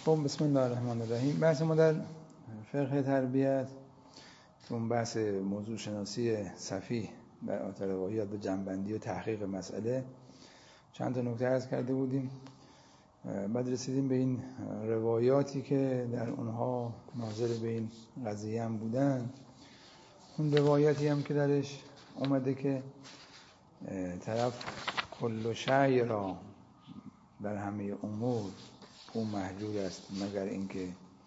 خب بسم الله الرحمن الرحیم. بحث ما در فقه تربیت اون بحث موضوع شناسی صفیح بر آثار روایات به جنبندی و تحقیق مسئله چند تا نکته عرض کرده بودیم. بعد رسیدیم به این روایاتی که در اونها ناظر به این قضیه هم بودن. اون روایتی هم که درش اومده که طرف کل شیء را در همه امور او محجور است مگر اینکه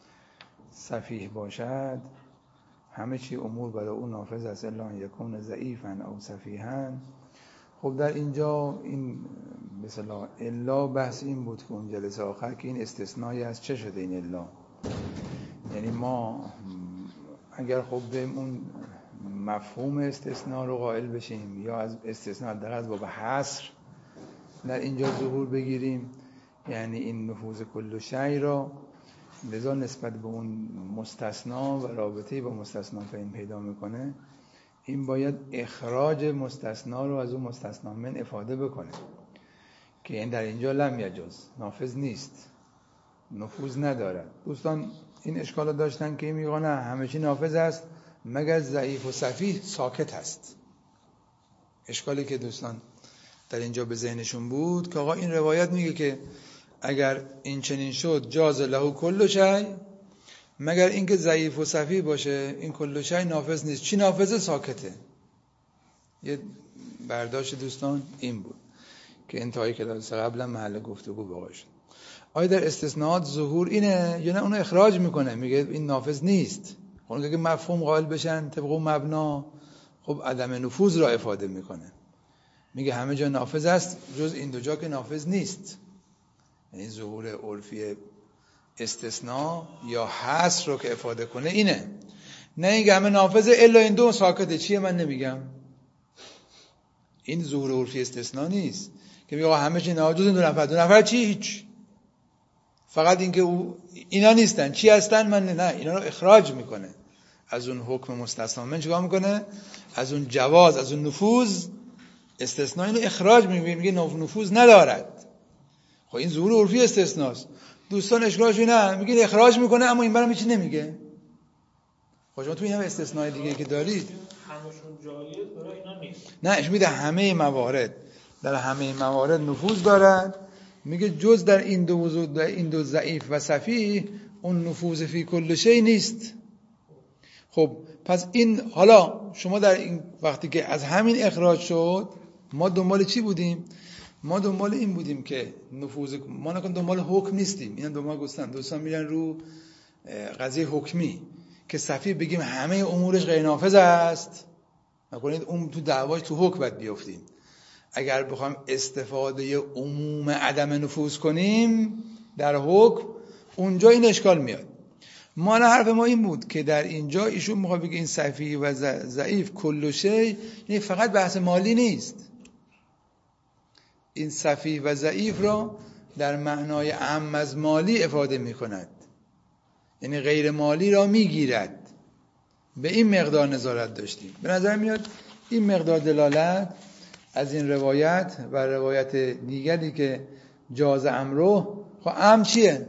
صفیح باشد، همه چی امور برای او نافذ است الا ان یکون ضعیفا او صفیحا. خب در اینجا این به اصطلاح الا بحث این بود که اون جلسه آخر که این استثنایی از چه شده این الا، یعنی ما اگر خب به اون مفهوم استثناء رو قائل بشیم یا از استثناء حداقل از باب حصر در اینجا ظهور بگیریم، یعنی این نفوذ کل شیء را لذا نسبت به اون مستثنا و رابطه‌ای با مستثنا فهم پیدا میکنه، این باید اخراج مستثنا رو از اون مستثنا من افاده بکنه که این در اینجا لم یجوز، نافذ نیست، نفوذ ندارد. دوستان این اشکال داشتن که میگن نه همه چی نافذ است مگر ضعیف و صفیح ساکت است. اشکالی که دوستان در اینجا به ذهنشون بود که آقا این روایت میگه که اگر این چنین شد جاز له کل شیء مگر اینکه ضعیف و صفیح باشه، این کل شیء نافذ نیست. چی نافذه؟ ساکته. یه برداشت دوستان این بود که انتهای کلاس قبلا محل گفتگو بقا شد. آیا در استثناءات ظهور اینه یا نه اونو اخراج میکنه، میگه این نافذ نیست. اون که مفهوم قائل بشن طبق اون مبنا، خب عدم نفوذ را افاده میکنه، میگه همه جا نافذ است جز این دو جا که نافذ نیست. یعنی ظهور عرفی استثناء یا حصر رو که افاده کنه اینه، نه اینکه همه نافذه الا این دو ساکته. چیه من نمیگم؟ این ظهور عرفی استثناء نیست که میگه همه چی ناجوز این دو نفر چی؟ هیچ، فقط اینکه اینا نیستن. چی هستن؟ من نه، اینا رو اخراج میکنه از اون حکم مستثنا. من چیکار میکنه؟ از اون جواز، از اون نفوذ استثناء اینو اخراج میگه نفوذ ندارد. خب این ظهور عرفی استثناست. دوستان اشکالش نه، میگه اخراج میکنه اما این برام هیچ نمیگه. خب شما تو این هم استثناء دیگه که دارید همشون جایز برای اینا نیست. نه، اش میده همه موارد، در همه موارد نفوذ دارد. میگه جز در این دو موضوع، در این دو ضعیف و صفیح، اون نفوذ فی کل شیء نیست. خب پس این حالا شما در این وقتی که از همین اخراج شد، ما دنبال چی بودیم؟ ما دنبال این بودیم که نفوذ، ما نکن دنبال حکم نیستیم. اینا دنبال گفتن دوستان میرن رو قضیه حکمی که صفیح بگیم همه امورش غیر نافذ است، نکنید اون تو دعواش تو حکم باید بیافتیم. اگر بخوایم استفاده عموم عدم نفوذ کنیم در حکم، اونجا این اشکال میاد. ما حرف ما این بود که در اینجا ایشون میخواد بگه این صفیح و ضعیف کل شیء، یعنی فقط بحث مالی نیست. این صفیح و ضعیف را در معنای عام از مالی افاده میکند، یعنی غیر مالی را میگیرد. به این مقدار نظارت داشتیم. به نظر میاد این مقدار دلالت از این روایت و روایت دیگری که جاز امرو، خب ام چیه؟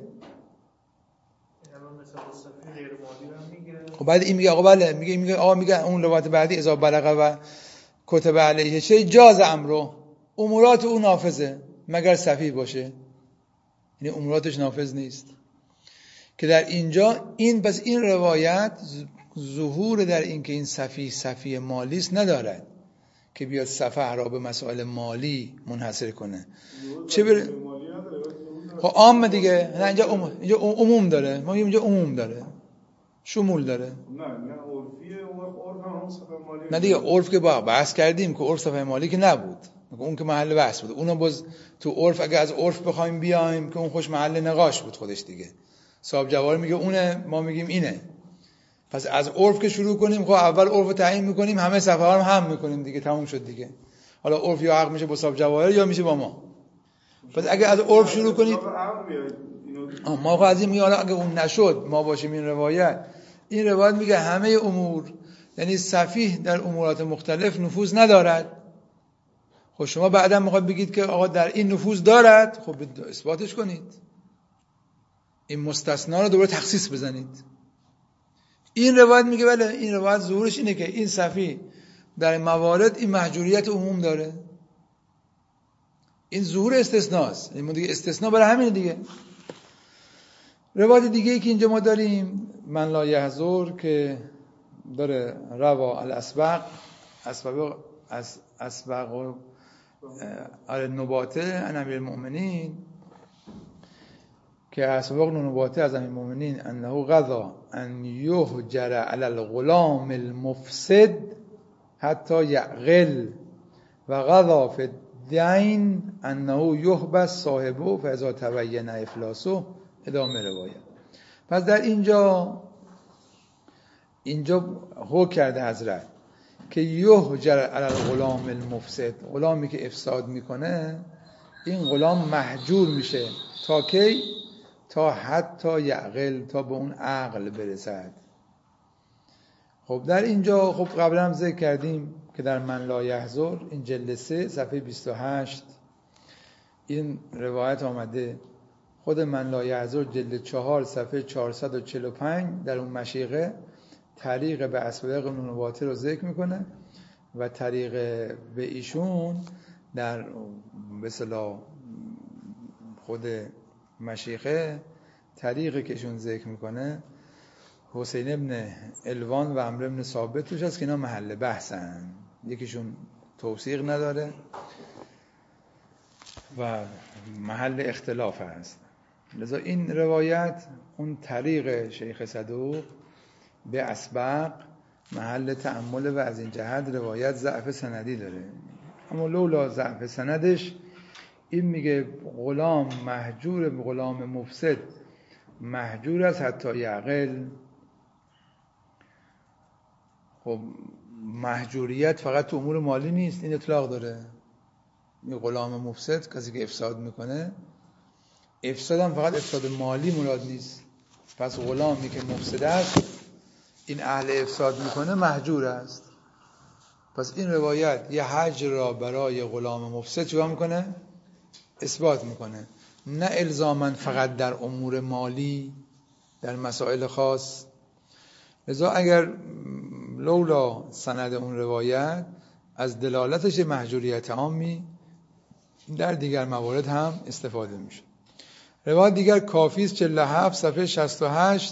خب بعد این میگه آقا بله، میگه اون روایت بعدی اذا بلغ و کتب علیه شیء جاز امرو، امورات او نافذه مگر صفیح باشه، یعنی اموراتش نافذ نیست. که در اینجا این پس این روایت ظهور در این که این صفیح مالی است ندارد که بیاد صفحه را به مسائل مالی منحصر کنه. چه بره خب عام دیگه، نه اینجا عموم داره، ما اینجا عموم داره، شمول داره. نه دیگه عرف که با بحث کردیم که عرف صفحه مالی که نبود، اون که محل بحث بود. اونو باز تو عرف اگه از عرف بخوایم بیایم که اون خوش محل نقاش بود خودش دیگه. صاحب جوار میگه اونه، ما میگیم اینه. پس از عرف که شروع کنیم، خب اول عرف رو تعیین میکنیم، همه صفحه ها رو هم میکنیم دیگه، تموم شد دیگه. حالا عرف یا حق میشه با صاحب جواهر یا میشه با ما. پس اگه از عرف شروع کنید، ما از این میگه حالا اگه اون نشد ما باشیم این روایت میگه همه امور، یعنی صفیح در امورات مختلف نفوذ ندارد. خب شما بعدا میخواید بگید که آقا در این نفوذ دارد، خب اثباتش کنید. این مستثنا رو دوباره تخصیص بزنید. این روایت میگه بله، این روایت ظهورش اینه که این صفی در موارد این محجوریت عموم داره. این ظهور استثناست، این دیگه استثناء برای همین دیگه. روایت دیگه ای که اینجا ما داریم من لا یحضر که داره روا الاسبق اسبق النباته عن امیر المؤمنین که اسبق النباته از امیر المؤمنین انه قضا ان یهجر علی الغلام المفسد حتی یعقل و قضا فی الدین انه یحبس صاحبه فاذا تبین افلاسه. ادامه روایت. پس در اینجا حکم کرده حضرت که یهجر علی الغلام المفسد، غلامی که افساد میکنه این غلام محجور میشه تا کی؟ تا حتی یعقل، تا به اون عقل برسد. خب در اینجا خب قبلا هم ذکر کردیم که در من لا یحضر این جلد 3 صفحه 28 این روایت آمده. خود من لا یحضر جلد 4 صفحه 445 در اون مشیقه طریق به اسبق نباته رو ذکر میکنه و طریق به ایشون در به اصطلاح خود مشیخه طریقی که ایشون ذکر میکنه حسین ابن الوان و عمرو ابن ثابت توش هست که اینا محل بحثن، یکیشون توثیق نداره و محل اختلاف هست. لذا این روایت اون طریق شیخ صدوق به اسبق محل تأمل و از این جهت روایت ضعف سندی داره. اما لولا ضعف سندش این میگه غلام محجور، غلام مفسد محجور است حتی یعقل. خب محجوریت فقط تو امور مالی نیست، این اطلاق داره. این غلام مفسد کسی که افساد میکنه، افساد هم فقط افساد مالی مراد نیست. پس غلامی که مفسد است این اهل افساد میکنه محجور است. پس این روایت یه حجر را برای غلام مفسد چیکار میکنه؟ اثبات میکنه، نه الزاماً فقط در امور مالی، در مسائل خاص. لذا اگر لولا سند اون روایت از دلالتش محجوریت عامی در دیگر موارد هم استفاده میشه. روایت دیگر کافی است 47 صفحه 68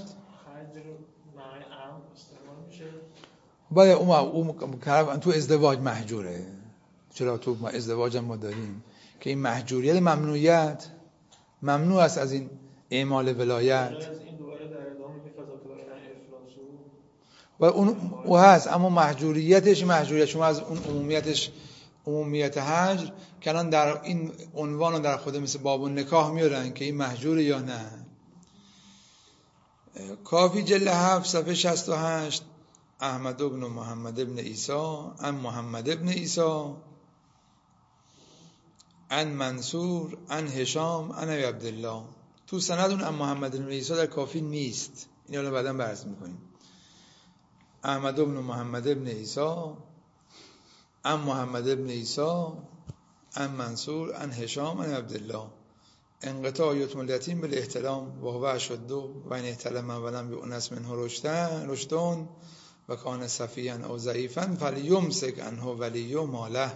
باید اون تو ازدواج محجوره. چرا تو ازدواج هم ما داریم که این محجوریت ممنوعیت ممنوع است از این اعمال ولایت و اون هست. اما محجوریت شما از اون عمومیت حجر که الان در این عنوان رو در خود مثل باب النکاح میارن که این محجوره یا نه. کافی جلد 7 صفحه 68 احمد بن محمد بن عیسی عن محمد بن عیسی عن منصور عن هشام عن ابی عبدالله. تو سند اون محمد بن عیسی در کافی نیست، این رو بعداً بحث میکنیم. احمد بن محمد بن عیسی عن محمد بن عیسی عن منصور عن هشام عن عبدالله انقطاع یتم الیتیم بالاحتلام و هو اشد و ان احتلم ولم یؤنس منه رشدون و کان صفیاً او ضعیفاً فلیمسک عنه ولی ماله.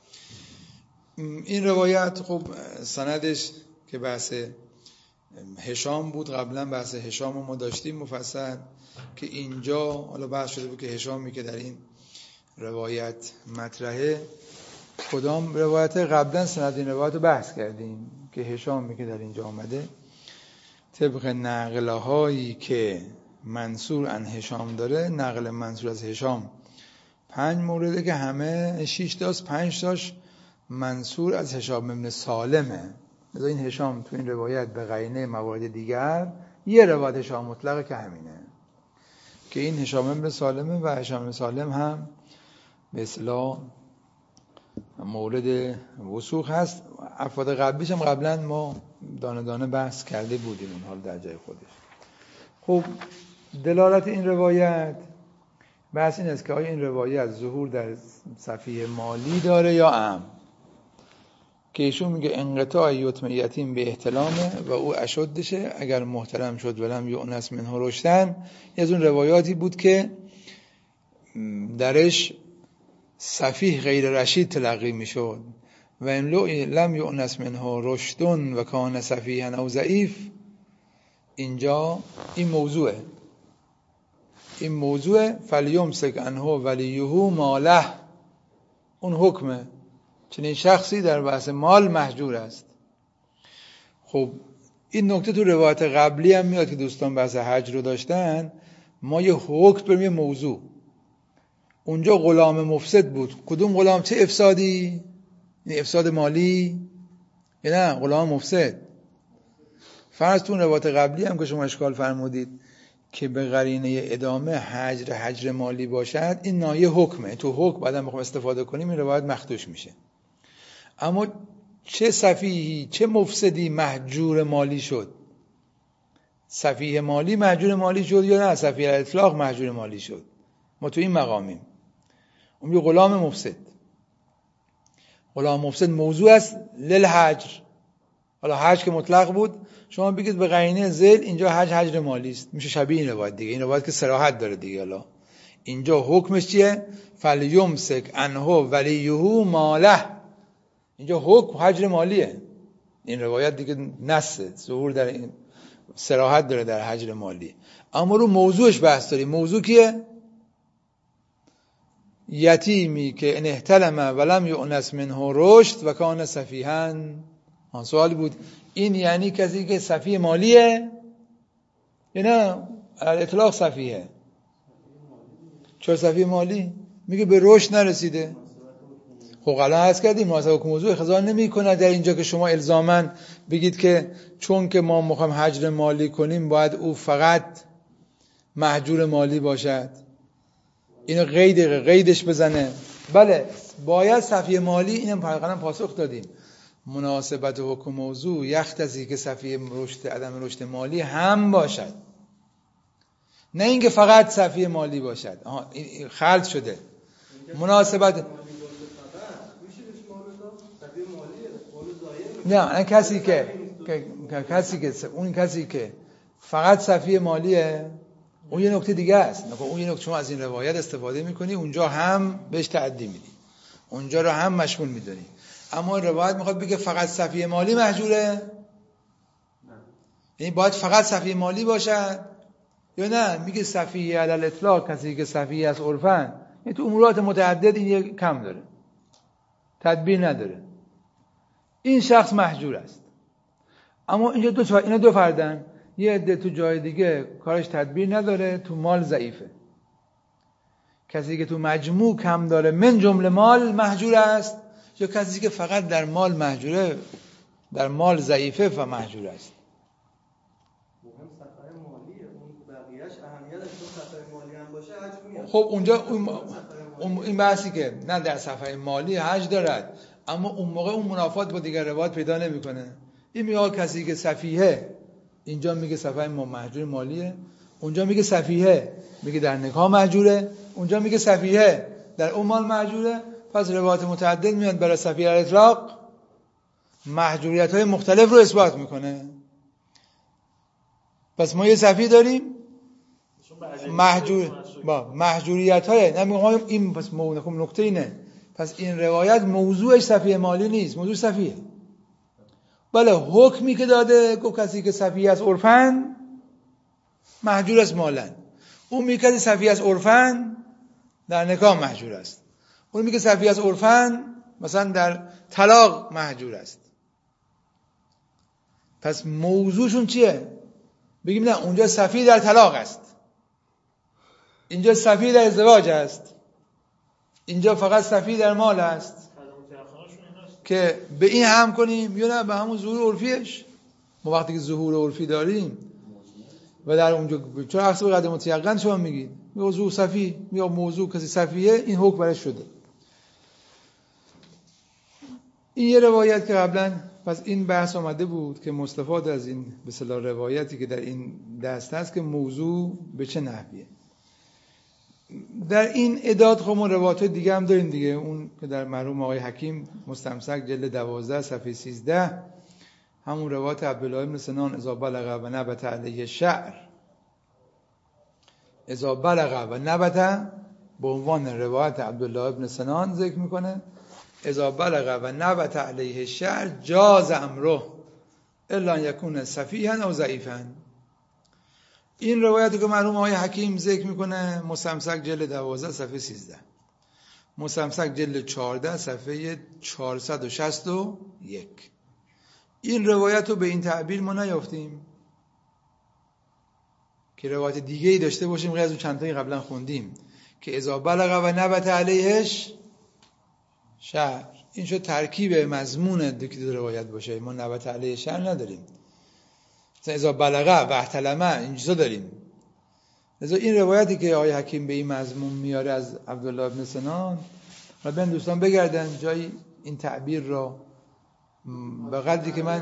این روایت خب سندش که بحث هشام بود، قبلا بحث هشام رو ما داشتیم مفصل که اینجا حالا بحث شده بود که هشامی که در این روایت مطرحه کدام روایت. قبلا سند این روایت رو بحث کردیم که هشامی که در اینجا آمده طبق نقله هایی که منصور عن هشام داره، نقل منصور از هشام 5 مورده که همه 6 تاست، 5 تاش منصور از هشام بن سالمه. مثلا این هشام تو این روایت به قرینه موارد دیگر یه روایت هشام مطلقه که همینه که این هشام بن سالمه و هشام بن سالم هم به اصطلاح مورد وثوق هست. افراد قبلیش هم قبلا ما دانه دانه بحث کرده بودیم اون حال در جای خودش. خب دلالت این روایت بحث این است که آیا این روایت ظهور در صفحه مالی داره یا عام. که ایشون میگه انقطاع یتم یتیم به احتلامه و او اشدشه، اگر محترم شد ولم یؤنس منه رشدن. از اون روایاتی بود که درش سفیه غیر رشید تلقی میشد و ان لم یؤنس منه رشدن و کان سفیها او ضعیف. اینجا این موضوع فلیمسک عنه ولیه ماله، اون حکمه. چنین شخصی در بحث مال محجور است. خب این نکته تو روایت قبلی هم میاد که دوستان بحث حج رو داشتن. ما یه حکم بریم، یه موضوع. اونجا غلام مفسد بود. کدوم غلام؟ چه افسادی؟ این افساد مالی یا نه غلام مفسد؟ فرض تو روایت قبلی هم که شما اشکال فرمودید که به قرینه ادامه حجر مالی باشد، این نایه حکمه. تو حکم بعدم بخوام استفاده کنیم این روایت مخدوش میشه. اما چه سفیهی چه مفسدی محجور مالی شد؟ سفیه مالی محجور مالی شد یا نه سفیه الاطلاق محجور مالی شد؟ ما تو این مقامیم. اون یه غلام مفسد موضوع است للحجر. حالا حج که مطلق بود، شما بگید به قرینه ذیل اینجا حجر مالی است، میشه شبیه این روایت دیگه. این روایت که صراحت داره دیگه. حالا اینجا حکمش چیه؟ فلیمسک عنه ولیه ماله. اینجا حکم حجر مالیه. این روایت دیگه نصه، ظهور در این صراحت داره در حجر مالی. اما رو موضوعش بحث داریم. موضوع کیه؟ یتیمی که ان احتلم ولم یؤنس منه رشد و کان سفیها. سوال بود این یعنی کسی که سفیه مالیه یا نه اطلاق سفیه؟ چرا سفیه مالی؟ میگه به رشد نرسیده. خب الان عرض کردیم مناسبه که موضوع اخضاع نمی‌کنه در اینجا که شما الزاماً بگید که چون که ما می‌خوایم حجر مالی کنیم باید او فقط محجور مالی باشد. اینو قیدش بزنه. بله باید سفیه مالی، اینم حقیقتاً پاسخ دادیم. مناسبت حکم موضوع یختزی که سفیه عدم رشد مالی هم باشد، نه اینکه فقط سفیه مالی باشد. این خلط شده. مناسبت نه کسی که فقط سفیه مالیه اون یه نکته دیگه است. اون یه نکته شما از این روایت استفاده میکنی اونجا هم بهش تعدی میدی، اونجا رو هم مشمول میدونی. اما روایت میخواد بگه فقط سفیه مالی محجوره، یعنی باید فقط سفیه مالی باشد یا نه میگه سفیه علی الاطلاق کسی که سفیه از عرفن، یعنی تو امورات متعدد این یک کم داره، تدبیر نداره، این شخص محجور است. اما اینجا اینا دو فردن. یه عده تو جای دیگه کارش تدبیر نداره، تو مال ضعیفه. کسی که تو مجموع کم داره من جمله مال محجور است، یا کسی که فقط در مال محجوره، در مال ضعیفه و محجور است. مهم صفحه مالیه، اون بقیه‌اش اهمیتش تو صفحه مالی هم باشه حج میاد. خب اونجا این بحثی که نه در صفحه مالی حج دارد، اما اون موقع اون منافات با دیگر روایات پیدا نمیکنه. این میگه کسی که سفیهه، اینجا میگه صفحه محجور مالیه، اونجا میگه سفیهه میگه در نکاح محجوره، اونجا میگه سفیهه در اون مال محجوره. پس روایات متعدد میاد برای سفیه الاطلاق محجوریت‌های مختلف رو اثبات میکنه. پس ما یه سفیه داریم محجوریت‌های نمیگم این. پس نکته اینه، پس این روایت موضوعش سفیه مالی نیست، موضوع سفیه. بله حکمی که داده گفت کسی که سفیه از عرفن محجور است مالن. اون میگه کسی سفیه از عرفن در نکاح محجور است. اون میگه سفیه از عرفن مثلا در طلاق محجور است. پس موضوعشون چیه؟ بگیم نه اونجا سفیه در طلاق است، اینجا سفیه در ازدواج است، اینجا فقط سفیه در مال است. که به این هم کنیم یا نه به همون ظهور عرفیش؟ ما وقتی که ظهور عرفی داریم و در اونجا چون عکس به قدم متیقن شما میگید موضوع سفیه یا موضوع کسی سفیه، این حکم برش شده. این یه روایت که قبلا پس این بحث آمده بود که مستفاد از این به اصطلاح روایتی که در این دست هست که موضوع به چه نحویه. در این اداد خب ما روایات دیگه هم داریم دیگه، اون که در مرحوم آقای حکیم مستمسک جلد 12 صفحه 13 همون روایت عبدالله بن سنان اذا بلغ و نبت علیه شعر، اذا بلغ و نبت به عنوان روایت عبدالله بن سنان ذکر میکنه، اذا بلغ و نبت علیه شعر جاز امره الا ان یکون سفیها او ضعیفا. این روایتی که مرحوم آقای حکیم ذکر میکنه مستمسک جلد 12 صفحه 13، مستمسک جلد 14 صفحه 461. این روایت رو به این تعبیر ما نیافتیم که روایت دیگه ای داشته باشیم غیر از اون چند تایی قبلا خوندیم که اذا بلغ و نبت علیهش شعر. این شد ترکیب مضمون دو روایت باشه. ما نبت علیه شعر نداریم، مثلا اذا بلغ و احتلمه این چیزا داریم. لذا این روایتی که آقای حکیم به این مضمون میاره از عبدالله بن سنان و بین دوستان بگردن جایی این تعبیر را به قدری که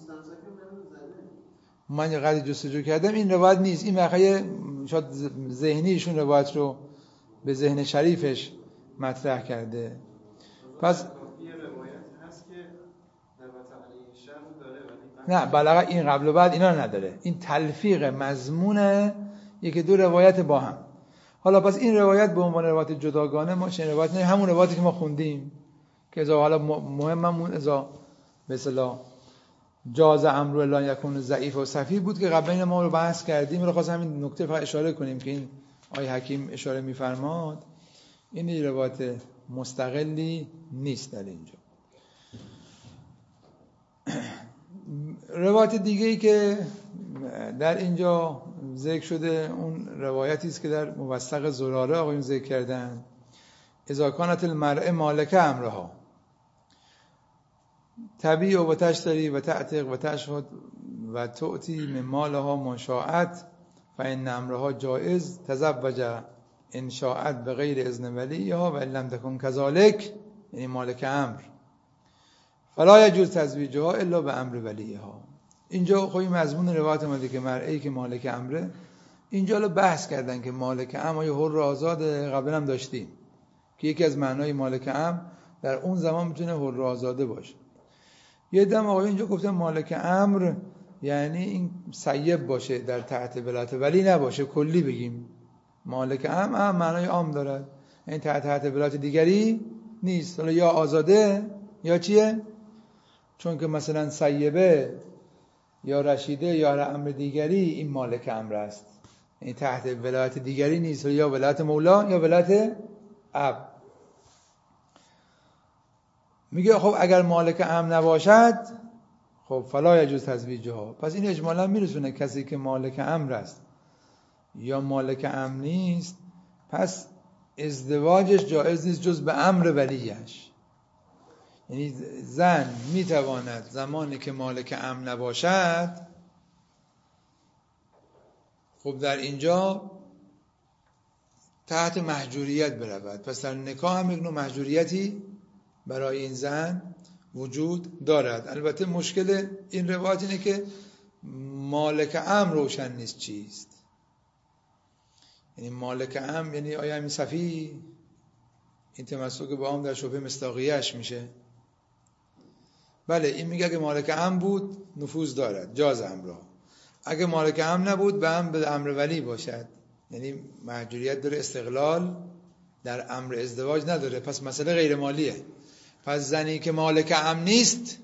من یه قدری جستجو کردم این روایت نیست. این واقعا شاید ذهنیشون روایت رو به ذهن شریفش مطرح کرده. پس یه روایت هست که نبت علیه شعر داره نه بلغه این قبل و بعد اینا نداره، این تلفیق مضمونه یکی دو روایت با هم. حالا پس این روایت به عنوان روایت جداگانه ما چنین روایت نه، همون روایتی که ما خوندیم که اذا حالا مهممون اذا به اصطلاح جاز امر الا یکون ضعیف و صفیح بود که قبلا ما رو بحث کردیم. رو خواستم همین نکته فقط اشاره کنیم که این آقای حکیم اشاره می‌فرماد این روایت مستقلی نیست در اینجا. روایت دیگه‌ای که در اینجا ذکر شده اون روایتی است که در موثق زراره آقایون ذکر کردن، اذا کانت المرء مالک امرها تبیع و تشتری و تعتق و تشهد و تؤتی من مالها ما شاءت فإن امرها جائز تزوج ان شاءت بغیر اذن ولیها و ان لم تکن كذلك، یعنی مالک امر، فلا یجوز تزویجها الا به امر ولیها. اینجا خب این مضمون روایت اومده که مرئی که مالک امره. اینجا رو بحث کردن که مالک امر یا حر آزاد، قبلا هم داشتیم که یکی از معنای مالک امر در اون زمان میتونه حر آزاده باشه. یه دم آقای اینجا گفتن مالک امر یعنی این سیب باشه در تحت ولایت ولی نباشه، کلی بگیم مالک امر معنای عام دارد، این تحت ولایت دیگری نیست. حالا یا آزاده یا چیه؟ چون که مثلا سیبه یا رشیده یا امر دیگری این مالک امر است، این تحت ولایت دیگری نیست، یا ولایت مولا یا ولایت اب. میگه خب اگر مالک امر نباشد خب فلا یجوز تزویجها. پس این اجمالا میرسونه کسی که مالک امر است یا مالک امر نیست پس ازدواجش جایز نیست جز به امر ولیش. یعنی زن میتواند زمانی که مالک امر نباشد خب در اینجا تحت محجوریت برود. پس در نکاح هم یک نوع محجوریتی برای این زن وجود دارد. البته مشکل این روایت اینه که مالک امر روشن نیست چیست. یعنی مالک امر یعنی آیا همین صفی این تمسک با هم در شبه مصداقیه‌اش میشه. بله این میگه که مالک امر بود نفوذ دارد جاز امرها، اگه مالک امر نبود به امر ولی باشد یعنی محجوریت داره، استقلال در امر ازدواج نداره، پس مسئله غیر مالیه. پس زنی که مالک امر نیست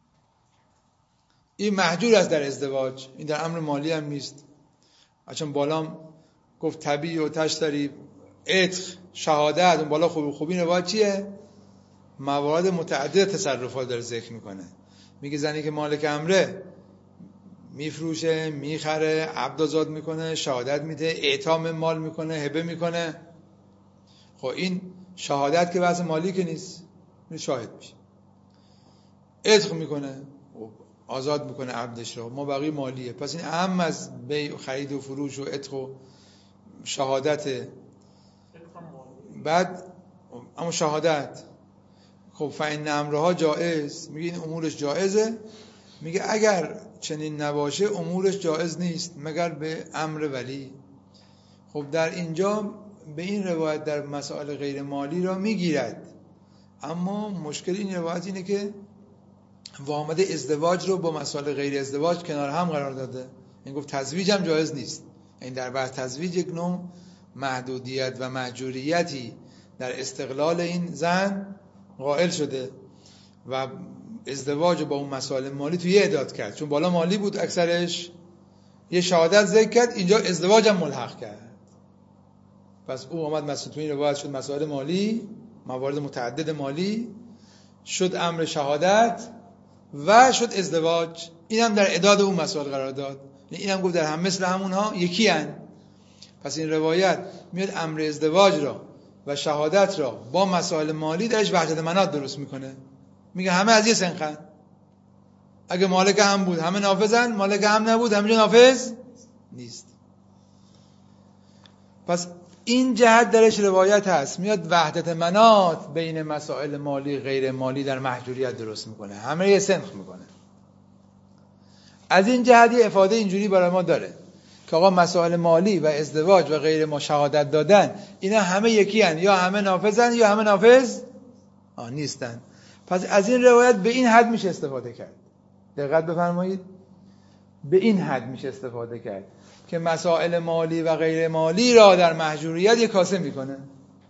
این محجور است در ازدواج، این در امر مالی هم نیست. چون بالام گفت تبیع و تشتری عتق شهادت، اون بالا خوبی روایت چیه؟ موارد متعدد تصرفات داره ذکر میکنه. میگه زنی که مالک امره میفروشه، میخره، عبد آزاد میکنه، شهادت میده، اعطام مال میکنه، هبه میکنه. خب این شهادت که بحث مالی که نیست، شاهد میشه. عتق میکنه، آزاد میکنه عبدش رو، ما بقیه مالیه. پس این اهم از بیع و خرید و فروش و عتق و شهادت. بعد اما شهادت خب فإن امرها جائز، میگه این امورش جائزه. میگه اگر چنین نباشه امورش جائز نیست مگر به امر ولی. خب در اینجا به این روایت در مسائل غیر مالی را میگیرد، اما مشکل این روایت اینه که وامده ازدواج رو با مسائل غیر ازدواج کنار هم قرار داده. این گفت تزویج هم جایز نیست. این در بحث تزویج یک نوع محدودیت و محجوریتی در استقلال این زن قائل شده و ازدواج با اون مسائل مالی توی اعداد کرد، چون بالا مالی بود اکثرش، یه شهادت ذکر کرد، اینجا ازدواج هم ملحق کرد. پس او آمد مسئول توی این روایت شد مسائل مالی، موارد متعدد مالی، شد امر شهادت و شد ازدواج، این هم در اعداد اون مسائل قرار داد. این هم گفت در هم مثل همونها یکی هن. پس این روایت میاد امر ازدواج را و شهادت را با مسائل مالی درش وحدت منات درست میکنه. میگه همه از یه سنخن، اگه مالک هم بود همه نافذن، مالک هم نبود همه نافذ نیست. پس این جهت درش روایت هست، میاد وحدت منات بین مسائل مالی غیر مالی در محجوریت درست میکنه، همه یه سنخ میکنه. از این جهت یه افاده اینجوری برای ما داره که آقا مسائل مالی و ازدواج و غیر ما شهادت دادن، اینا همه یکی هن، یا همه نافذن یا همه نافذ نیستن. پس از این روایت به این حد میشه استفاده کرد. دقت بفرمایید، به این حد میشه استفاده کرد که مسائل مالی و غیر مالی را در محجوریت یک کاسه میکنه،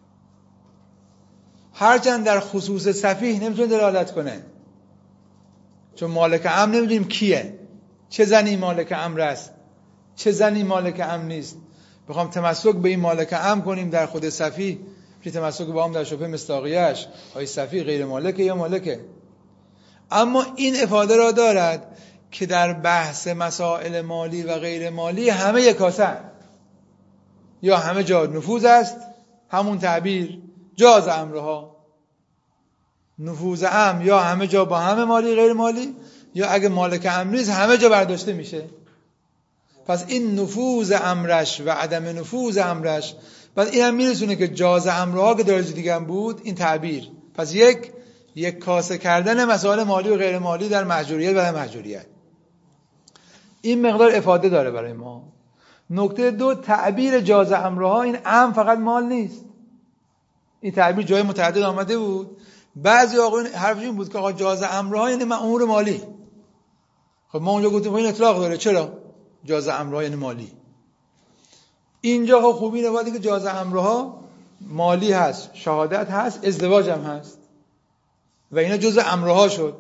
هرچند در خصوص سفیه نمیتونه دلالت کنه، چون مالک امر نمیدونیم کیه، چه زنی مالک امر است، چه زنی مالک امر نیست. بخوام تمسک به این مالک امر کنیم در خود سفیه، که تمسک با هم در شبه مصداقیه‌اش، آیا سفیه غیر مالکه یا مالکه. اما این افاده را دارد که در بحث مسائل مالی و غیر مالی همه یک کاسه، یا همه جا نفوذ است، همون تعبیر جاز امرها، نفوذ امر یا همه جا با همه مالی غیر مالی، یا اگه مالک امر نیست همه جا برداشته میشه. پس این نفوذ امرش و عدم نفوذ امرش، پس این هم میرسونه که جاز امرها که درجه دیگه هم بود این تعبیر. پس یک کاسه کردن مسائل مالی و غیر مالی در محجوریت و در محجوریت، این مقدار افاده داره برای ما. نکته دو، تعبیر جاز امرها، این امر فقط مال نیست. این تعبیر جای متعدد آمده بود، بعضی آقایون حرفشون بود که آقا جاز امرها یعنی امور مالی. خب ما اونجا گفتیم این اطلاق داره، چرا جاز امرها یعنی مالی؟ اینجا خب خوبی اینه که جاز امرها مالی هست، شهادت هست، ازدواج هم هست و اینا جز امرها شد.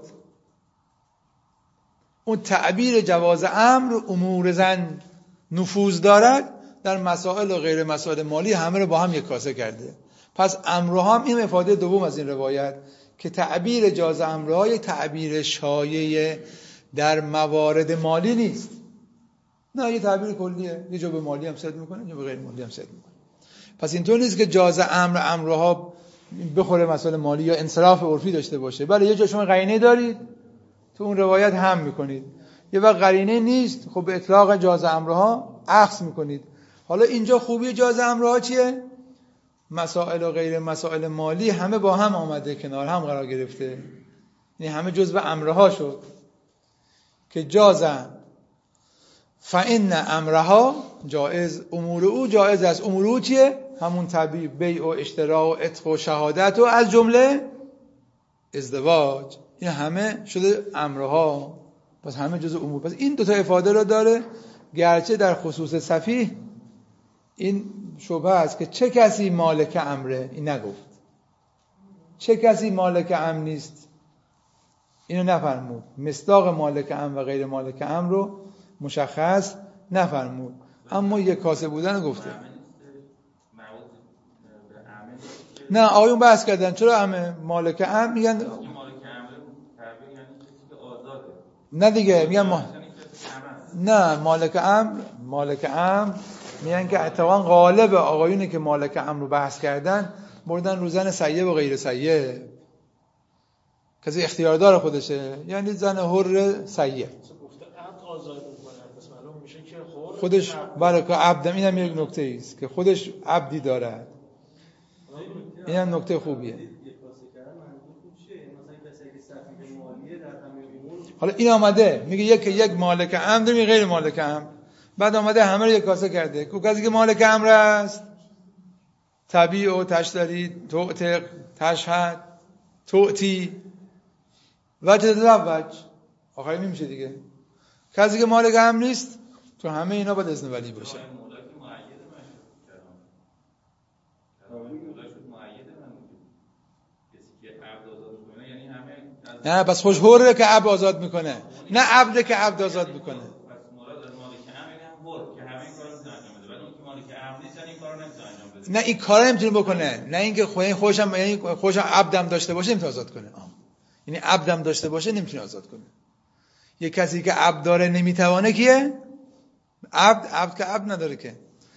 اون تعبیر جواز امر امور زن نفوذ دارد در مسائل و غیر مسائل مالی همه رو با هم یک کاسه کرده. پس امرها هم این افاده دوم از این روایت که تعبیر جاز امرها یک تعبیر شایع در موارد مالی نیست، نه یه تعبیر کلیه، یه جا به مالی هم صد میکنه، یه به غیر مالی هم صد میکنه. پس اینطور نیست که جاز امرها بخوره مسائل مالی یا انصراف عرفی داشته باشه. بله یه جا شما قرینه دارید تو اون روایت هم میکنید، یه وقت قرینه نیست، خب به اطلاق جاز امرها اخذ میکنید. حالا اینجا خوبی جاز امرها چیه؟ مسائل و غیر مسائل مالی همه با هم آمده، کنار هم قرار گرفته، یعنی همه جزء امرها شد که جازن فإن امرها جائز، امور او جائز است. امور او چیه؟ همون طبیع بیع و اشترا و عتق و شهادت و از جمله ازدواج، این همه شده امرها، پس همه جزء امور. پس این دوتا افاده رو داره، گرچه در خصوص سفیه این شبهه است که چه کسی مالک امره، این نگفت، چه کسی مالک امر نیست اینو نفرمود، مصداق مالک امر و غیر مالک امر رو مشخص نفرمود، اما یک کاسه بودن گفته. نه آقایون بحث کردن چرا همه مالک امر میگن، نه دیگه میگن نه مالک امر میگن که اتفاقا غالب آقایونی که مالک امر رو بحث کردن بردن رو زن سیب و غیر سیب، کسی اختیاردار خودشه، یعنی زن حر سیب خودش برای که عبدم، این هم یک نکته ایست که خودش عبدی دارد، این هم نکته خوبیه. حالا این آمده میگه یک مالک امر میگه غیر مالک امر، بعد آمده همه رو یک کاسه کرده که کسی که مالک امر است تبیع و تشتری، تعتق، تشهد، تعطی و تتزوج. آخری نمیشه دیگه. کسی که مالک هم نیست تو همه اینا باید اذن ولی باشه. نه بس خوش حره که عبد آزاد میکنه، نه عبده که عبد آزاد میکنه. نه این کارا نمیتونه بکنه، نه اینکه خوشم یعنی خوشم عبدم داشته باشه نمیتونه آزاد کنه. یعنی عبدم داشته باشه نمیتونه آزاد کنه. یه کسی که عبد داره نمیتوانه کیه؟ عبد که عبد نداره که.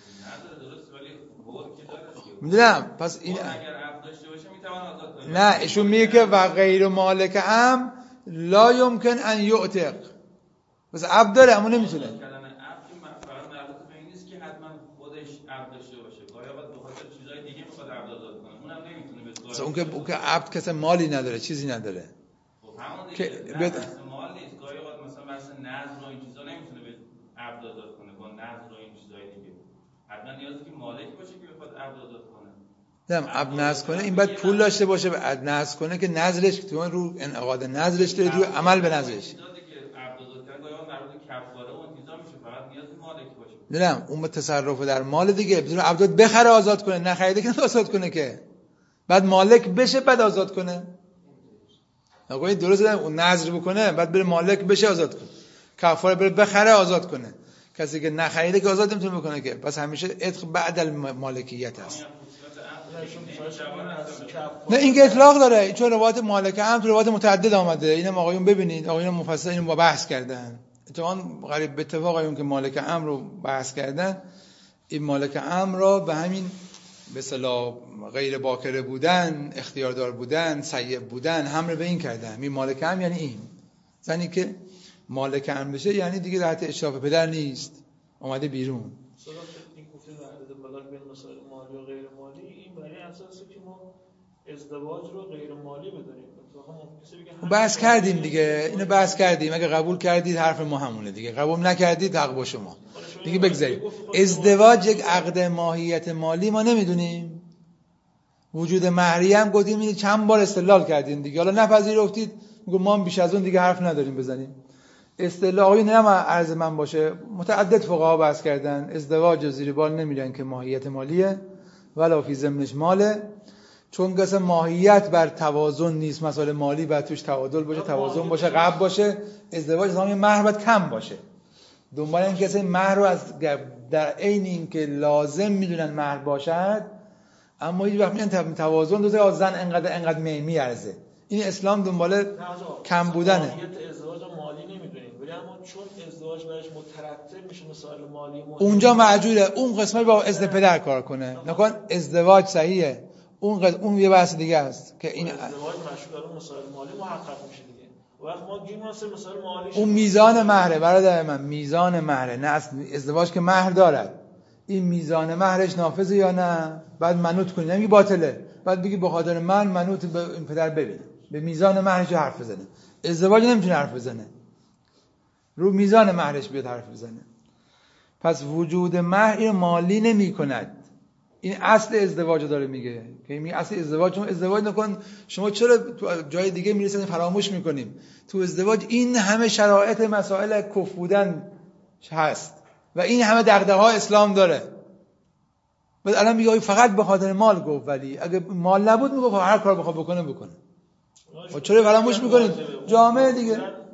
میدونم پس این اگر عبد داشته باشه میتونه آزاد کنه. نه ایشون میگه که و غیر مالک هم لا یمکن ان یعتق. بس عبد داره اما نمیتونه. کلمه عبد فقط مربوط به این نیست که حتما خودش عبد داشته باشه. گاهی وقت به خاطر چیزای دیگه میخواد عبد آزاد کنه. اونم نمیتونه به اون که عبد کسی مالی نداره، چیزی نداره. خب همون دیگه مال نیست. گاهی وقت مثلا نظر و این چیزا نمیتونه به عبد آزاد کنه با نظر و این چیزای دیگه. حتما نیازه که مالک باشه که بخواد عبد آزاد کنه. نمیدونم عبد نذر کنه این باید پول داشته باشه بعد نذر کنه که نذرش تو رو انعقاد نذرش داره رو عمل به نذرش. نه اون به تصرف در مال دیگه بدون عبد بخره آزاد کنه، نخریده که آزاد کنه که بعد مالک بشه بعد آزاد کنه. آقا درست اون نذر بکنه بعد بره مالک بشه آزاد کنه، کفاره بره بخره آزاد کنه. کسی که نخریده که آزاد نمیتونه بکنه که، پس همیشه عتق بعد المالکیت هست. نه این که اطلاق داره چون روایت مالک هم تو روایت متعدد آمده. اینم آقایون ببینید، آقایون مفصل اینو بحث کردن. اتفاقا غریب به اتفاق آقایون که مالک امر رو بحث کردن، این مالک امر را به همین به اصطلاح غیر باکره بودن، اختیاردار بودن، سیب بودن همه به این کردن. این مالک امر یعنی این زنی که مالک امر بشه یعنی دیگه تحت اشراف پدر نیست، اومده بیرون. این گفته وحدت بلاغ بین مسائل مالی و غیر مالی، این برای اساسه که ما ازدواج رو غیر مالی بدونیم. بحث کردیم دیگه، اینو بحث کردیم. اگه قبول کردید حرف ما همونه دیگه، قبول نکردید حق با شما دیگه. بگذارید ازدواج یک عقد ماهیت مالی ما نمیدونیم. وجود مهریه هم گفتیم چند بار استدلال کردیم دیگه، حالا نپذیرفتید میگم ما بیش از اون دیگه حرف نداریم بزنیم. اصطلاحی نه عرض من باشه، متعدد فقها بحث کردن ازدواج زیر بال نمیرن که ماهیت مالیه ولا فی ضمنش ماله، چون قصه ماهیت بر توازن نیست. مسائل مالی باید توش تعادل باشه، توازن باشه، قبل باشه. ازدواج زمان مهر باید کم باشه. دنبال این کسی مهر رو از در عین این که لازم میدونن مهر باشد، اما هیچ وقت میگن توازن دوزه از زن انقدر میارزه. این اسلام دنبال کم بودنه. ماهیت ازدواج مالی نمیدونیم، ولی اما چون ازدواج برایش مترتب میشه مسائل مالی اونجا معجوله اون قسمت با اذن پدر کار کنه. نکن ازدواج صحیحه، اون یه بحث دیگه است که این ازدواج مشغول اون مسائل مالی محقق میشه دیگه. وقت ما گیم واسه مسائل مالی اون میزان مهره برادر من، میزان مهره. نه ازدواج که مهر دارد، این میزان مهرش نافذه یا نه بعد منوط کنی، نمیگی باطله، بعد بگی به خاطر من منوط به این پدر ببینه، به میزان مهرش حرف بزنه. ازدواج نمیتونه حرف بزنه، رو میزان مهرش بیاد حرف بزنه. پس وجود مهر این مالی نمی کند. این اصل ازدواج داره میگه که این اصل ازدواج. چون ازدواج نکن شما چرا تو جای دیگه میرسید فراموش میکنیم. تو ازدواج این همه شرایط مسائل کف بودن هست و این همه دغدغه‌های اسلام داره. بعد الان میگه فقط به خاطر مال گفت، ولی اگه مال نبود میگه هر کار بخواد بکنه بکنه. و چرا فراموش میکنید جامعه دیگه؟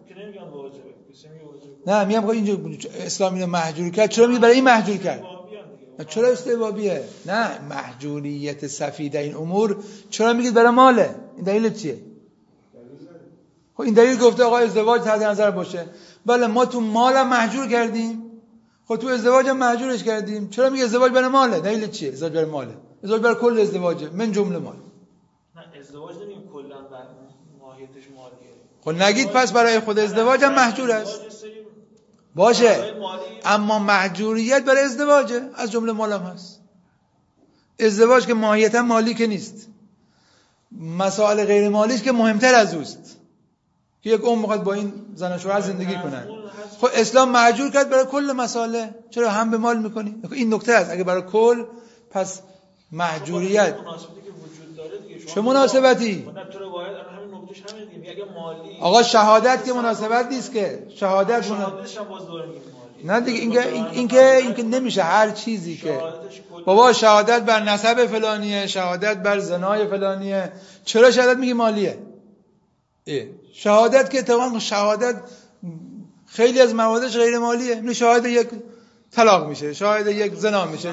نه میگم اینجا اسلام اینو محجور کرد. چرا میگه برای این محجور کرد؟ چرا استحبابیه؟ نه محجوریت سفیده این امور چرا میگید برای ماله؟ این دلیل چیه؟ خب این دلیل گفته آقا ازدواج تحت نظر باشه. بله ما تو مالم محجور کردیم، خب تو ازدواج هم محجورش کردیم. چرا میگه ازدواج برای ماله؟ دلیل چیه؟ ازدواج برای ماله، ازدواج برای کل ازدواجه من جمله مال. نه ازدواج نمیگیم کلا بر ماهیتش مالیه. خب نگید پس برای خود ازدواج هم محجور است باشه، اما محجوریت برای ازدواجه از جمله مال هم هست. ازدواج که ماهیتا مالی که نیست، مسائل غیر مالیش که مهمتر از اوست که یک عمر میخواد با این زن و شوهر زندگی کنن. خب اسلام محجور کرد برای کل مسائل. چرا هم به مال میکنی؟ این نکته است. اگه برای کل، پس محجوریت مناسبتی که وجود داره دیگه. چه مناسبتی؟ من تو روایت همین نکتهش همین دیگه. اگه مالی آقا شهادت که مناسبت نیست که شهادتش هم باز داره میگه نه دیگه. اینکه نمیشه هر چیزی که بابا شهادت بر نسب فلانیه، شهادت بر زنای فلانیه، چرا شهادت میگی مالیه؟ شهادت که اتفاقا شهادت خیلی از موادش غیر مالیه. نه شاهد یک طلاق میشه، شاهد یک زنا میشه،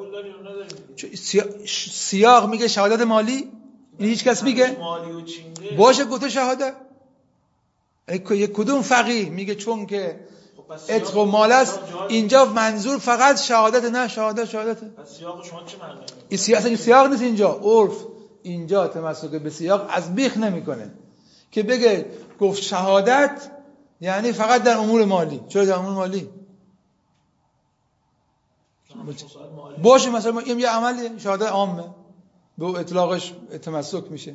سیاق میگه شهادت مالی. این هیچ کس میگه باشه گفته شهادت. یک کدوم فقیه میگه چون که عتق و مال است اینجا منظور فقط شهادت؟ نه شهادته. پس سیاق شما چه معنی؟ این سیاق نیست اینجا. عرف اینجا تمسک به سیاق از بیخ نمیکنه که بگه گفت شهادت یعنی فقط در امور مالی. چرا در امور مالی؟ باشه مثلا این یه عملیه، شهادت عامه، به اطلاقش تمسک میشه.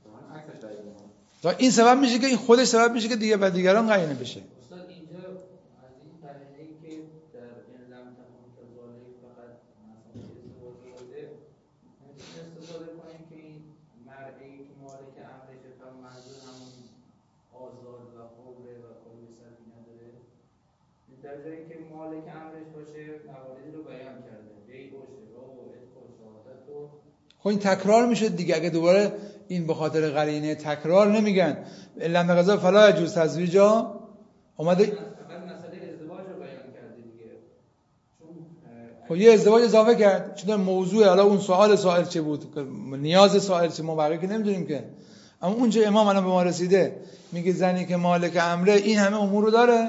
این سبب میشه که این خودش سبب میشه که دیگه بعد دیگران قرینه بشه. استاد اینجا از این قرینه‌ای که در این لم تکن کذالک فقط مثلا استفاده کنیم که این مرئی که مالک امرشه تا منظور همون آزاد و حره و کلی سبی نداره، در جایی که مالک امرش باشه مواردی رو بیان کرده، بیع و شراء و عتق و شهادت و خب این تکرار میشه دیگه. اگه دوباره این به خاطر قرینه تکرار نمیگن لم قضا فلا یجوز تزویجا اومده فقط مسئله ازدواج رو بیان کرده دیگه. خب یه ازدواج اضافه کرد چون موضوع حالا اون سوال چه بود، نیاز سوال چه، ما بقیه که نمیدونیم که. اما اونجا امام الان به ما رسیده میگه زنی که مالک امره این همه امور رو داره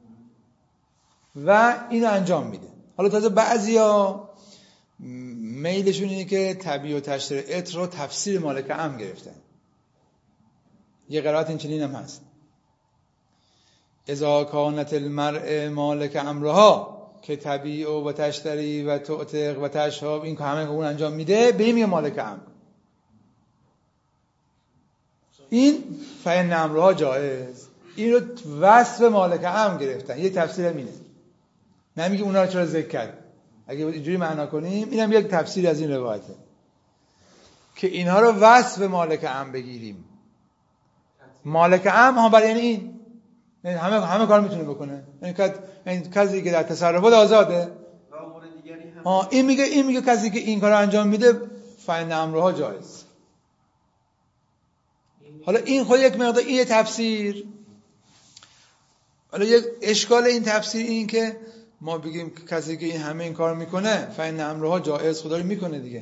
و اینو انجام میده. حالا تازه بعضیا میلشون اینه که تبیع و تشریع عتق رو تفسیر مالک امر گرفتن. یه قرائت این چنین هم هست اذا کانت المرء مالک امرها که تبیع و تشتری و تعتق و تشهاب این که همه اون انجام میده به این میگه مالک امر. این فإن امرها جائز، این رو وصف مالک امر گرفتن. یه تفسیر هم اینه، نمیگه اونا رو چرا ذکر کرد. اگه اینجوری معنا کنیم اینم یک تفسیر از این روایته که اینها رو وصف مالک امر بگیریم. مالک امر ها برای این همه کار میتونه بکنه. این کسی که در تصرفات آزاده. این میگه کسی که این کار انجام میده فإن امرها جایز. حالا این خود یک مقدار این تفسیر. حالا یک اشکال این تفسیر این که ما بگیم که کسی که این همه این کار میکنه فإن امرها جایز، خدا رو میکنه دیگه.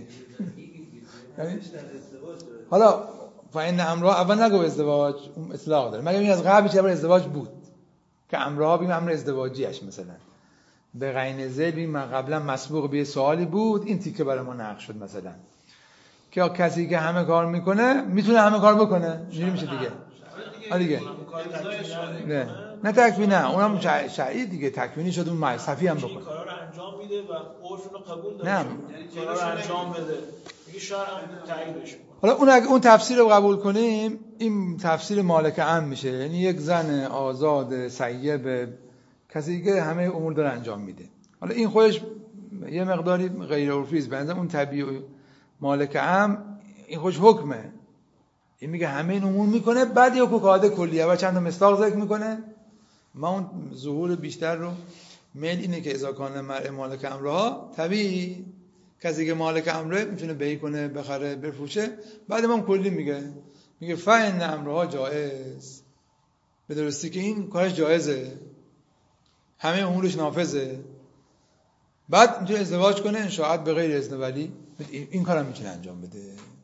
حالا فإن امرها اول نگو ازدواج، اون اطلاق داره. مگر این از قبل چه ازدواج بود که امرها بگیم امر ازدواجیش مثلا به غین ذیل بگیم قبلا مسبوق به سوالی بود این تیکه برای ما نقش شد مثلا که کسی که همه کار میکنه میتونه همه کار بکنه. اینجوری میشه دیگه. دیگه نه تکوینی، نه اونم شرعی دیگه. تکوینی شد اون مصرفی هم بکنه. کارا رو انجام میده و عرف رو قبول داره. نه یعنی کارا رو انجام بده میگه شرع تاییدش کنه. حالا اگه اون تفسیر رو قبول کنیم این تفسیر مالک امر میشه. یعنی یک زن آزاد سیب، کسی که همه امور داره انجام میده. حالا این خودش یه مقداری غیر عرفی است. بنظرم اون طبیع مالک امر این خودش حکمه. این میگه همه این امور میکنه، بعد یه قاعده کلیه و چند تا مصداق ذکر میکنه. ما اون ظهور بیشتر رو میل اینه که اذا کان المرء مالک امرها، طبیعی کسی که مالک امره میتونه بیع کنه، بخره، بفروشه. بعد ما کلی میگه فإن امرها جائز، به درستی که این کارش جایزه، همه امورش نافذه. بعد میتونه ازدواج کنه ان شاء الله به غیر اذن ولی، این کارم میتونه انجام بده.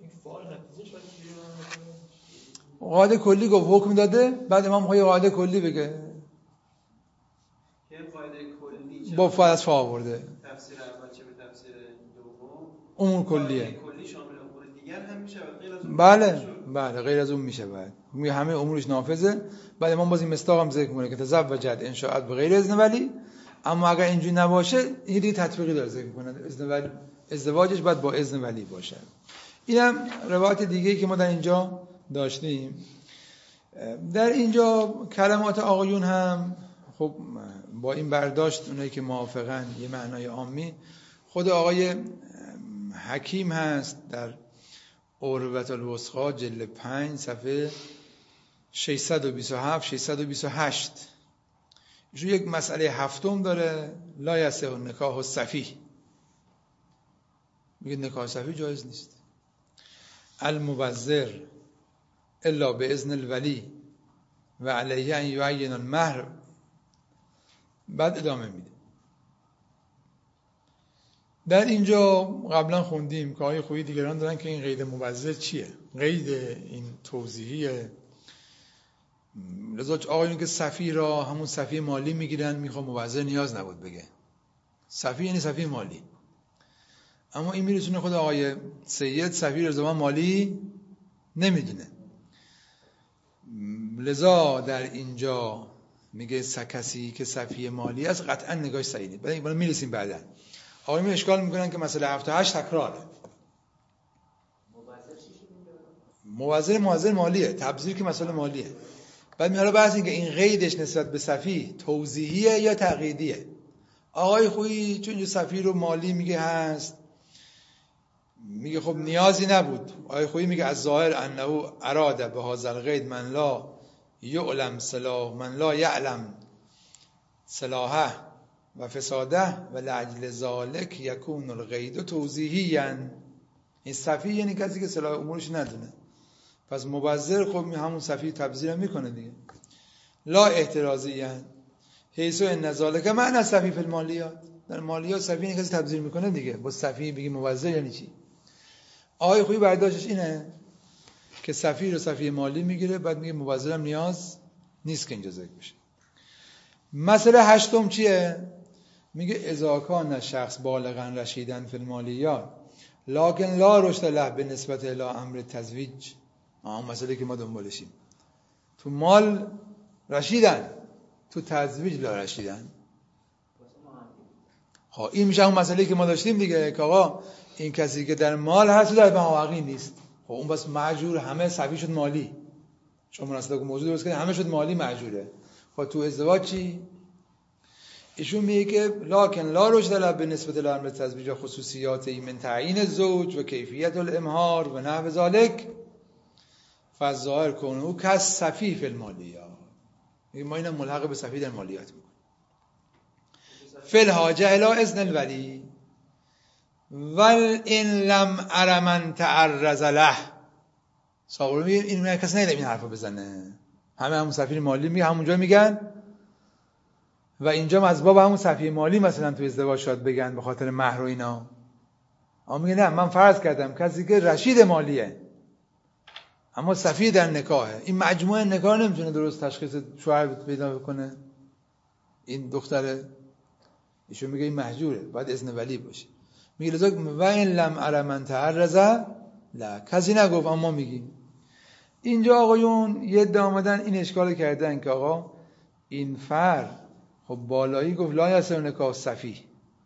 قاعده کلی گفت حکم داده، بعد امام خواهی قاعده کلی بگه که قاعده کلی با فلسفه آورده. تفسیر اول چه به تفسیر دوم امور کلیه. کلی شامل امور دیگر هم میشه غیر از اون. بله غیر از اون میشه. بعد میگه همه امورش نافذه. بعد امام باز این مصداق هم ذکر میکنه که تزوجت ان شاء الله به غیر اذن ولی، اما اگر اینجوری نباشه این دیگه تطبیقی داره ذکر میکنه. اذن ولی ازدواجش باید با اذن ولی باشه. اینم روایت دیگه‌ای که ما در اینجا داشتیم. در اینجا کلمات آقایون هم خب با این برداشت اونایی که موافقن یه معنای عامی، خود آقای حکیم هست در عروة الوثقی جلد 5 صفحه 627 628. ایشون یک مسئله هفتم داره، لا یصح النکاح الصفیح. میگه نکاح صفیح جایز نیست. المبذر الا باذن الولی و علیه ان یعین المهر. بعد ادامه میده. در اینجا قبلا خوندیم که آقای خویی دیگران دارن که این قید مبذر چیه، قید این توضیحیه. لذا آقایون که صفیح را همون صفیح مالی میگیرن، میخواد مبذر نیاز نبود بگه. صفیح یعنی صفیح مالی. اما این میرسونه خود آقای سید صفیح رضوان مالی نمیدونه. لذا در اینجا میگه کسی که صفیح مالی است قطعا نگاهش صحیح نیست. بعد این میرسیم بعدا. آقایون اشکال میکنن که مسئله 7 و 8 تکراره. مبذر مالیه، تبذیر که مسئله مالیه. بعد میاره بحث این که این قیدش نسبت به صفیح توضیحیه یا تقییدیه. آقای خویی چون اینجا صفیح رو مالی میگه هست، میگه خب نیازی نبود. آقای خویی میگه از ظاهر انه اراد به هذا القید من لا یعلم صلاح من لا یعلم صلاحه و فساده و لاجل ذلک یکون القید توضیحیاً. این صفیح یعنی کسی که صلاح امورش ندونه. پس مبذر خب همون صفیح تبذیر میکنه دیگه. لا احترازیاً حیث ان ذلک معنی صفیح فی المالیات. در مالیات صفیح یعنی کسی تبذیر میکنه دیگه. با صفیح بگی مبذر یعنی چی؟ آقای خویی برداشتش اینه که صفیح رو صفیح مالی میگیره، بعد میگه مبذرم نیاز نیست که اینجا ذکر بشه. مسئله هشتم چیه؟ میگه اذا کان شخص بالغا رشیدن فی المالیات لکن لا رشد له به نسبت الی امر تزویج. مسئله که ما دنبالشیم. تو مال رشیدن، تو تزویج لا رشیدن. خب این میشه اون مسئله که ما داشتیم دیگه، که آقا این کسی که در مال هست در مواقعی نیست. خب اون بس معجور، همه صفیح شد مالی. شما مناسبت که موضوع درست کنید همه شد مالی معجوره. خب تو ازدواج چی؟ ایشون میگه که لکن لا رشد له به نسبت الی امر تزویج خصوصیات من تعیین الزوج و کیفیت الامهار و نحو ذلک فالظاهر کنه کس صفیح فی المالیات. ما اینم ملحق به صفیح در مالیات میکنیم. فی الحاجه الی اذن الولی ول ان لم ار من تعرض له. صاحب میگه این کسی نمیده این حرفو بزنه. همون صفیح مالی میگه همونجا میگن و اینجا از باب همون صفیح مالی مثلا تو ازدواج شاید بگن به خاطر مهر و اینا. اما میگه نه، من فرض کردم کسی که رشید مالیه اما صفیح در نکاحه، این مجموعه نکاح نمیتونه درست تشخیص شوهر پیدا بکنه. این دختره ایشون میگه این محجوره، باید اذن ولی باشه. میگه لذا و این لم ار من تعرض لا، کسی نگفت اما میگیم. اینجا آقایون یه عده آمدن این اشکال کردن که آقا این فرد خب بالایی گفت لا یصح نکاح صفیح.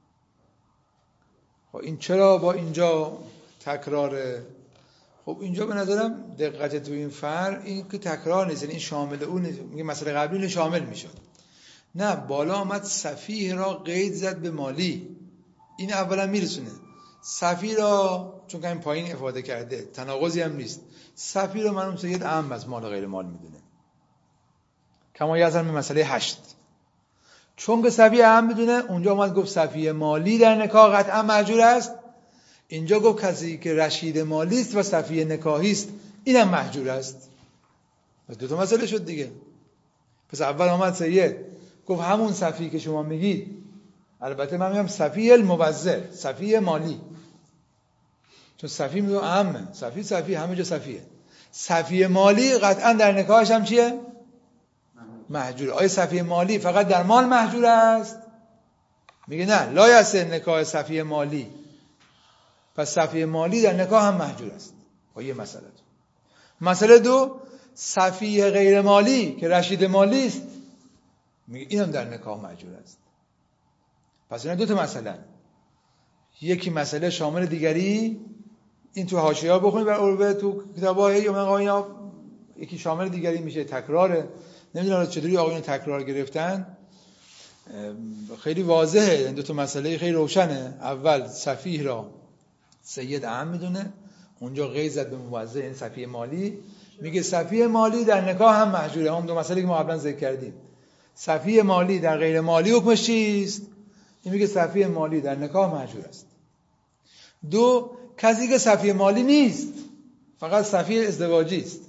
خب این چرا با اینجا تکراره؟ خب اینجا به نظرم دقت تو این فرق این که تکرار نیست، این شامل اون نیست. میگه مسئله قبلی شامل میشد. نه، بالا آمد صفیح را قید زد به مالی. این اولا میرسونه صفیح را، چون که این پایین افاده کرده تناقضی هم نیست، صفیح را منم سید اهم از مال و غیر مال میدونه. کما یزن به مسئله 8 چون که صفیح اهم میدونه، اونجا اومد گفت صفیح مالی در نکاح قطعا مأجور است. اینجا گفت کسی که رشید مالی است و صفیح نکاحی است اینم مأجور است. پس دو تا مسئله شد دیگه. پس اول آمد سید گفت همون صفیح که شما میگید، البته من میگم صفیح المبذر، صفیح مالی، چون صفیح میگم اهمه، صفیح همه جا صفیحه. صفیح مالی قطعا در نکاحش هم چیه؟ مهجور. آیا صفیح مالی فقط در مال مهجور است؟ میگه نه، لا یصح نکاح صفیح مالی. پس صفیح مالی در نکاح هم مهجور است. یه مسئله. مسئله دو، صفیح غیر مالی که رشید مالی است، میگه اینم در نکاح مهجور است. پس اینا دو تا مسئله. یکی مسئله شامل دیگری، این تو حاشیه‌ها بخونید بر عروه تو کتاب‌های یا مقاینا، یکی شامل دیگری میشه، تکراره. نمیدونم چطوری آقایون تکرار گرفتن. خیلی واضحه این دو تا مسئله، خیلی روشنه. اول صفیح را سید اهم میدونه، اونجا قید زد به موزه، این صفیه مالی. میگه صفیه مالی در نکاح هم محجوره. هم دو مسئله که ما قبلا ذکر کردیم. صفیه مالی در غیر مالی حکمش چیست؟ این میگه صفیه مالی در نکاح محجور است. دو، کسی که صفیه مالی نیست، فقط صفیه ازدواجی است.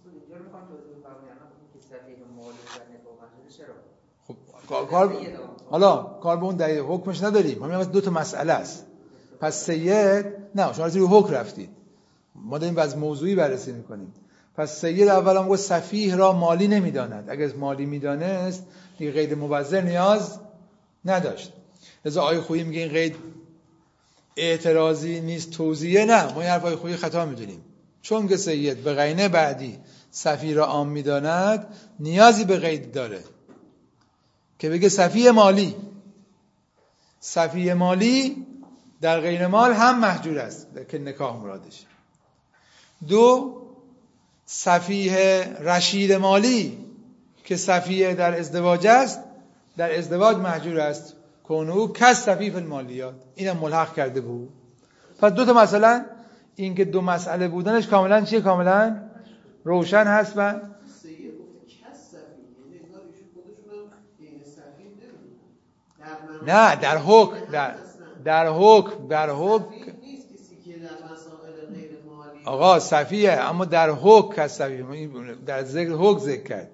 خب کار به اون دلیل حکمش نداریم. همین دو تا مسئله است. پس سید، نه شما روی حکم رفتید، ما داریم از موضوعی بررسی میکنیم. پس سید اولا میگه سفیه را مالی نمیداند. اگر مالی میدانست دیگه قید مبذر نیاز نداشت. لذا آیه خویی میگه این قید اعتراضی نیست، توضیحه. نه، ما این حرف آیه خویی خطا میدونیم. چون که سید به قرینه بعدی سفیه را عام میداند، نیازی به قید داره که بگه صفیه مالی. صفیه مالی در غیر مال هم محجور است که نکاح مرادش. دو، صفیه رشید مالی که صفیه در ازدواج است، در ازدواج محجور است. کنو کس صفیه فی المالیات، اینم ملحق کرده بود. پس دو تا مثلا این که دو مسئله بودنش کاملا چیه؟ کاملا روشن هست. و نه، در حکم در حکم آقا صفیه، اما در حکم کس صفیه، در ذکر حکم ذکر کرد.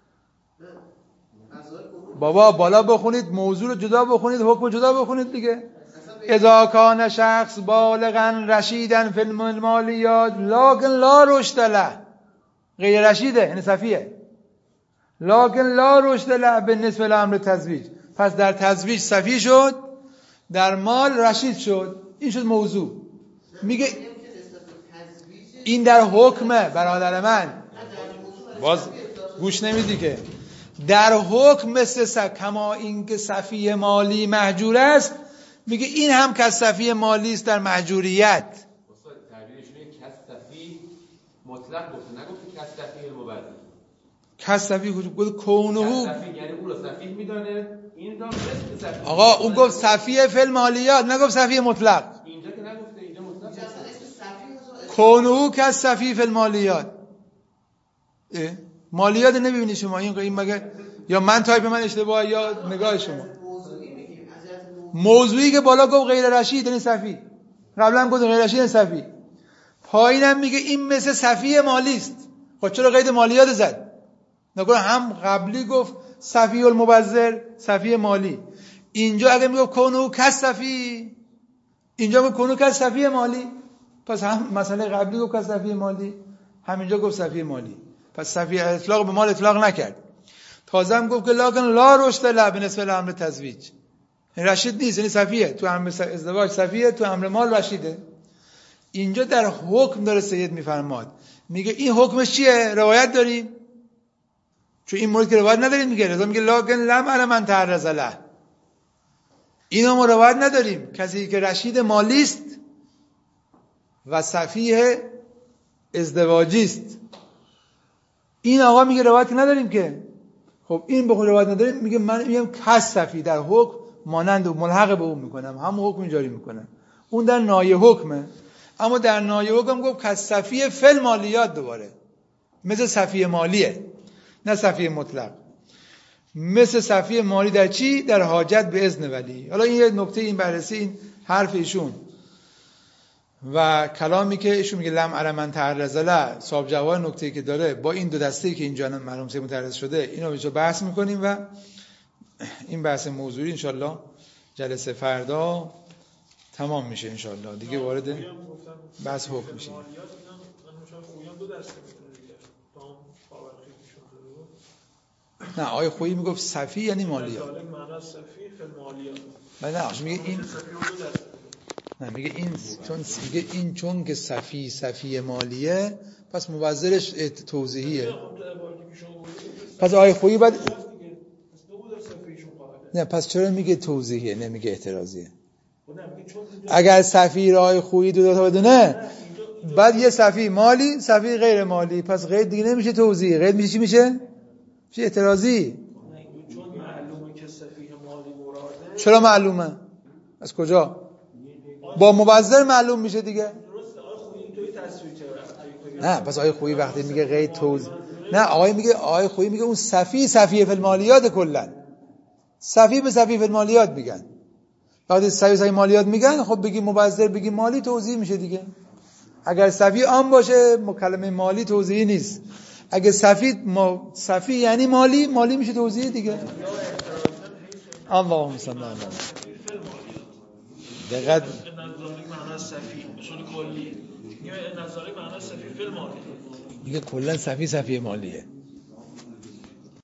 بابا بالا بخونید، موضوع رو جدا بخونید، حکم رو جدا بخونید دیگه. اذا کان شخص بالغا رشیدا فی المالیات لکن لا رشد له، غیر رشیده یعنی صفیه، لکن لا رشد له بالنسبه لامر تزویج. پس در تزویج صفی شد، در مال رشید شد. این شد موضوع. میگه این در حکمه برادر من، باز گوش نمیدی که در حکم مثل کما این که صفی مالی محجور است، میگه این هم کصفی مالی است در محجوریت. تعبیرشونه کصفی مطلق گفته، نگفته کصفی المبرر. کصفی گفت کونه، کصفی یعنی اون رو صفی میدانه، این دام مثل صفی. آقا اون گفت صفی فی المالیات، نگفت صفی مطلق. اینجا که نگفته، اینجا مطلق کونه کصفی فی المالیات. مالیات نمیبینی شما این مگه یا من تایپ من اشتباه یا نگاه شما؟ موضوعی که بالا گفت غیر رشید یعنی صفی، قبلا گفت غیر رشید یعنی صفی، پایینم میگه این مثل صفی مالی است. خب چرا قید مالیات زد؟ نگاه هم قبلی گفت صفی المبذر، صفی مالی. اینجا اگه میگه کنو کصفی، اینجا میگه کنو کصفی مالی. پس هم مسئله قبلی گفت کصفی مالی، همینجا گفت صفی مالی. پس صفی اطلاق به مال اطلاق نکرد. تازه هم گفت که لکن لا رشد له بالنسبه لامر تزویج، رشید نیست یعنی صفیه. تو امر ازدواج صفیه، تو امر مال رشیده. اینجا در حکم داره سید میفرماد، میگه این حکمش چیه؟ روایت داریم؟ چون این مورد که روایت نداریم میگه رضا میگه لکن لم علی من تعرض له، اینو ما روایت نداریم. کسی که رشید مالی است و صفیه ازدواجی است، این آقا میگه روایت نداریم که. خب این بخور روایت نداریم، میگه من میگم کس صفی در حکم مانند و ملحق به اون میکنم، هم حکم جاری میکنم. اون در نایه حکمه، اما در نایه حکم گفت کس صفی فی مالیات، دوباره مثل صفی مالیه، نه صفی مطلق. مثل صفی مالی در چی؟ در حاجت به اذن ولی. حالا این یه نکته، این بررسی این حرف ایشون و کلامی که ایشون میگه لم علی من تعرض له، صاحب جواب نکته‌ای که داره با این دو دسته‌ای که اینجا مرحوم سید متعرض شده، اینو اینجا بحث میکنیم و این بحث موضوعی انشالله جلسه فردا تمام میشه انشالله. دیگه وارد بحث حکم میشیم. نه آیه خویی میگفت صفی یعنی مالیات. نه میگه این، نه میگه این چون که صفی مالیه پس مبذرش توضیحیه. پس آیه خویی بعد نه، پس چرا میگه توضیحیه نمیگه اعتراضیه؟ اگر صفی را آیه خویی دو تا بدونه، بعد یه صفی مالی، صفی غیر مالی، پس غیر دیگه نمیشه توضیح، غیر میشه چی میشه اعتراضی. چون معلومه که صفی مالی مراده. چرا معلومه؟ از کجا؟ با مبذر معلوم میشه دیگه. درسته آقای خویی اینطوری تصویر کرده. نه پس آقای خویی وقتی میگه غیر توزیع، نه آقای خویی میگه اون صفی فی المالیات کلا، صفی به صفی فی المالیات میگن. وقتی صفی مالیات میگن خب بگی مبذر بگی مالی توزیع میشه دیگه. اگر صفی عام باشه کلمه مالی توزیعی نیست، اگه صفی یعنی مالی میشه توزیعی دیگه. اللهم صل علی محمد. دقت نظاری معنی صفی اصول کلی میگه نظاری معنی صفی فی المالی، میگه کلا صفی مالیه.